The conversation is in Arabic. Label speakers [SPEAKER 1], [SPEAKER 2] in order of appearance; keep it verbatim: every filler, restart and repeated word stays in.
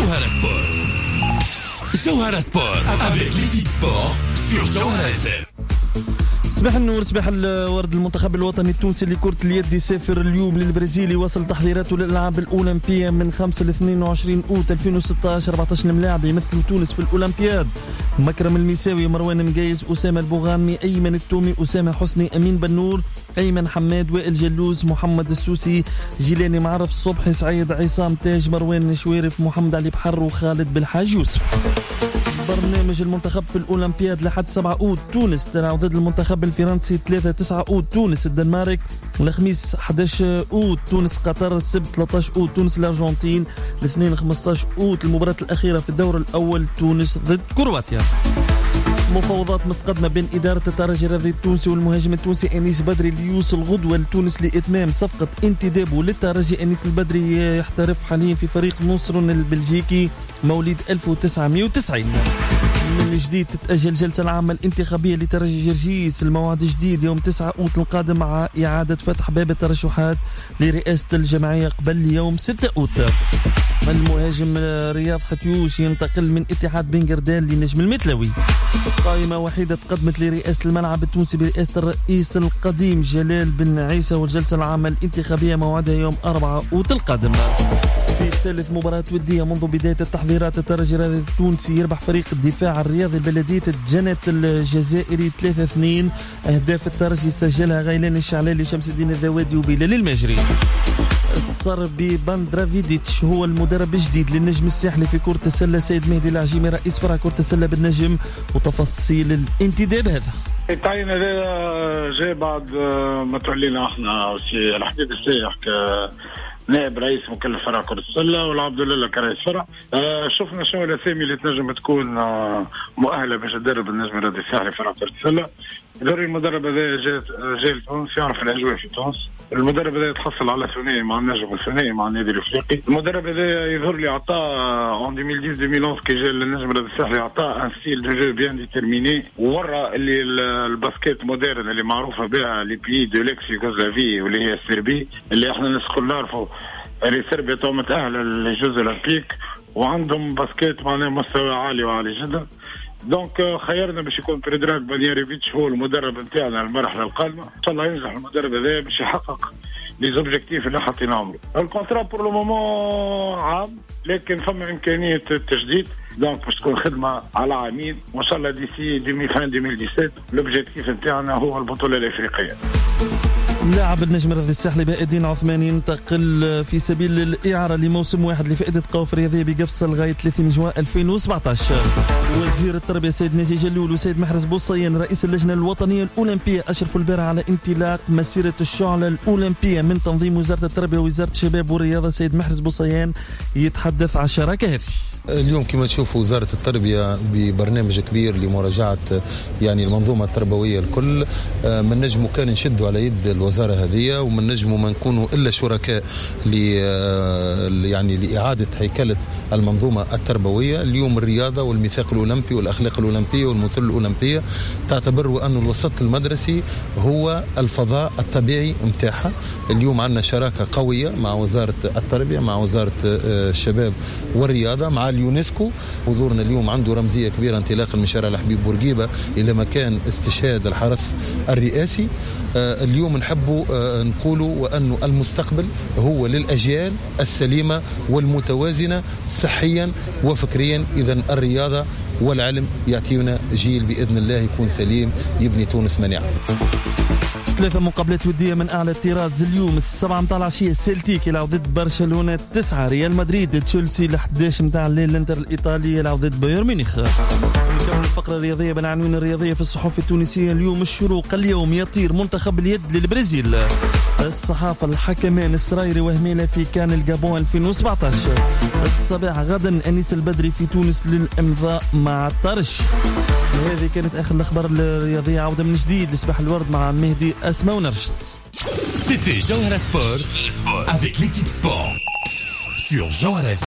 [SPEAKER 1] جوهرة سبور. جوهرة سبور avec l'équipe sport sur جوهرة اف ام.
[SPEAKER 2] صباح النور، صباح الورد. المنتخب الوطني التونسي لكرة اليد يسافر اليوم للبرازيل يواصل تحضيراته للألعاب الأولمبية من خمسة ل اثنين وعشرين أوت ألفين وستة عشر. أربعة عشر ملاعب يمثلوا تونس في الأولمبياد: مكرم الميساوي، مروان مقايز، أسامة البوغامي، أيمن التومي، أسامة حسني، أمين بنور، أيمن حماد، وائل جلوز، محمد السوسي، جيلاني معرف، صبحي سعيد، عصام تاج، مروان شويرف، محمد علي بحر، وخالد بالحاج يوسف. برنامج المنتخب في الأولمبياد لحد سبعة أوت: تونس تلعب ضد المنتخب الفرنسي. ثلاثة تسعة أوت تونس الدنمارك. الخميس أحد عشر أوت تونس قطر. السبت ثلاثة عشر أوت تونس الأرجنتين. الاثنين خمسة عشر أوت المباراة الأخيرة في الدور الأول تونس ضد كرواتيا. مفاوضات متقدمة بين إدارة الترجي الرياضي التونسي والمهاجم التونسي أنيس بدري ليوصل غدوة لتونس لإتمام صفقة انتدابه للترجي. أنيس البدري يحترف حاليا في فريق نصر البلجيكي مواليد ألف وتسعمائة وتسعين. من جديد تتأجل جلسة العامة الانتخابية لترجي جرجيس. الموعد جديد يوم تسعة أوت القادم مع إعادة فتح باب الترشحات لرئاسة الجمعية قبل يوم ستة أوت. المهاجم رياض حتيوش ينتقل من اتحاد بنغردان لنجم المتلوي. قائمة وحيدة تقدمت لرئاسة الملعب التونسي برئاسة الرئيس القديم جلال بن عيسى، والجلسة العامة الانتخابية موعدها يوم أربعة أوت القادم. في ثالث مباراة ودية منذ بداية التحضيرات، الترجي الرياضي التونسي يربح فريق الدفاع الرياضي البلدية الجنت الجزائري ثلاثة اثنين. أهداف الترجي سجلها غيلان الشعلالي، شمس الدين الذوادي، وبلال المجري. الصربي باندرافيديتش هو المدرب الجديد للنجم الساحلي في كرة السلة. سيد مهدي العجيمي رئيس فرع كرة السلة بالنجم، وتفاصيل الانتداب هذا.
[SPEAKER 3] التعيين هذا جاء بعد ما تولينا احنا سي الحديد السايح نائب رئيس مكلف فرع كرة السلة، والعبد لله كرئيس فرع. آه شفنا شنو الاسامي اللي تنجم تكون آه مؤهله باش تدرب النجم الرياضي الساحلي فرع كرة السلة. دوري المدرب هذا جاء جاء لتونس، يعرف الاجواء في تونس. المدرب هذا يتحصل على ثنائي مع النجم الثنائي مع النادي الافريقي. المدرب هذا يظهر لي عطاه ان ألفين وعشرة ألفين وأحد عشر كي جاء للنجم الرياضي الساحلي، عطاه ان ستيل دو جو بيان ديتيرميني، وورا اللي الباسكيت مودرن اللي معروفه بها لي بيي دو ليكس يوغوسلافي واللي هي السربي، اللي احنا الناس الكل نعرفوا اللي سربيا تو متأهله للجوز الاولمبيك وعندهم باسكيت معناه مستوى عالي وعالي جدا. دونك خيرنا باش يكون بريدراك بانياريفيتش هو المدرب نتاعنا المرحله القادمه. ان شاء الله ينجح المدرب هذا باش يحقق لي زوبجيكتيف اللي حطيناهم له. الكونترا بور لو مومون عام، لكن فما امكانيه التجديد، دونك باش تكون خدمه على عامين، وان شاء الله ديسي دومي فان ألفين وسبعة عشر لوبجيكتيف نتاعنا هو البطوله الافريقيه.
[SPEAKER 2] لاعب النجم الرياضي الساحلي بهاء الدين عثماني ينتقل في سبيل الإعارة لموسم واحد لفائدة قوافر رياضية بقفصة لغاية ثلاثين جوان ألفين وسبعة عشر. وزير التربية سيد ناجي جلول وسيد محرز بوصيان رئيس اللجنة الوطنية الأولمبية أشرفوا البارح على انطلاق مسيرة الشعلة الأولمبية من تنظيم وزارة التربية ووزارة الشباب والرياضة. سيد محرز بوصيان يتحدث عن الشراكة هذه.
[SPEAKER 4] اليوم كما تشوفوا وزارة التربية ببرنامج كبير لمراجعة يعني المنظومة التربوية الكل. من نجموا كان نشدوا على يد الوزارة هذه، ومن نجموا ما نكونوا إلا شركاء يعني لإعادة هيكلة المنظومة التربوية. اليوم الرياضة والميثاق الأولمبي والأخلاق الأولمبية والمثل الأولمبية تعتبر أن الوسط المدرسي هو الفضاء الطبيعي متاعها. اليوم عندنا شراكة قوية مع وزارة التربية، مع وزارة الشباب والرياضة، مع اليونسكو. حضورنا اليوم عنده رمزية كبيرة، انطلاقا من شارع الحبيب بورقيبة إلى مكان استشهاد الحرس الرئاسي. اليوم نحبوا نقولوا وأنه المستقبل هو للأجيال السليمة والمتوازنة صحيا وفكريا. إذن الرياضة والعلم يعطينا جيل بإذن الله يكون سليم يبني تونس منيعة.
[SPEAKER 2] ثلاثة مقابلات ودية من أعلى الطراز اليوم. السبعة متاع العشية سيلتيك يلعب ضد برشلونة. تسعة ريال مدريد. تشيلسي الأحد عشر متاع الليل الانتر الإيطالي يلعب ضد بايرن ميونخ. نكمل الفقرة الرياضية بالعناوين الرياضية في الصحف التونسية اليوم. الشروق اليوم يطير منتخب اليد للبرازيل. الصحافة الحكمان السرايري وهميلة في كان الجابون ألفين وسبعة عشر. الصباح غدا أنيس البدري في تونس للإمضاء مع الطرش. هذه كانت آخر الأخبار الرياضية. عودة من جديد لصباح الورد مع مهدي أسماء ونرشس.
[SPEAKER 1] C'était Jawhara Sport avec l'équipe sport sur Jawhara.